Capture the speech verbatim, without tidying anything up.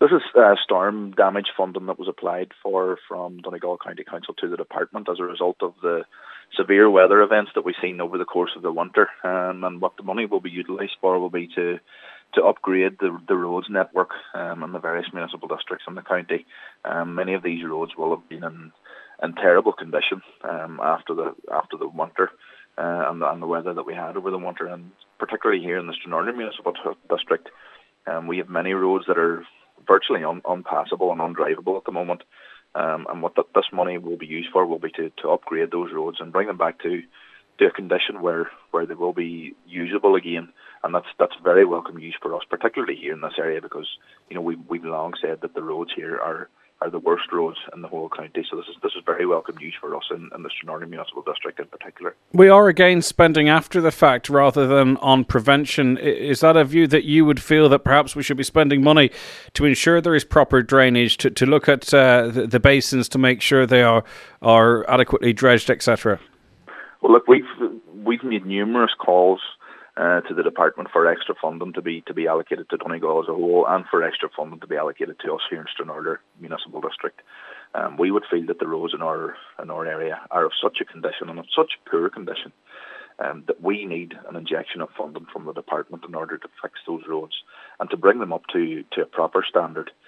This is uh, storm damage funding that was applied for from Donegal County Council to the department as a result of the severe weather events that we've seen over the course of the winter. Um, and what the money will be utilised for will be to to upgrade the, the roads network um, in the various municipal districts in the county. Um, many of these roads will have been in, in terrible condition um, after the after the winter uh, and, the, and the weather that we had over the winter, and particularly here in the Stranraer Municipal District. Um, we have many roads that are virtually un- unpassable and undrivable at the moment. Um, and what the, this money will be used for will be to, to upgrade those roads and bring them back to, to a condition where, where they will be usable again. And that's that's very welcome use for us, particularly here in this area, because you know we we've long said that the roads here are, are the worst roads in the whole county. So this is this is very welcome use for us in, in the Stranraer Municipal District in particular. We are again spending after the fact rather than on prevention. Is that a view that you would feel that perhaps we should be spending money to ensure there is proper drainage, to, to look at uh, the, the basins to make sure they are are adequately dredged, et cetera? Well, look, we've we've made numerous calls Uh, to the department for extra funding to be to be allocated to Donegal as a whole, and for extra funding to be allocated to us here in Stranraer Municipal District. Um, we would feel that the roads in our in our area are of such a condition and of such poor condition um, that we need an injection of funding from the department in order to fix those roads and to bring them up to, to a proper standard.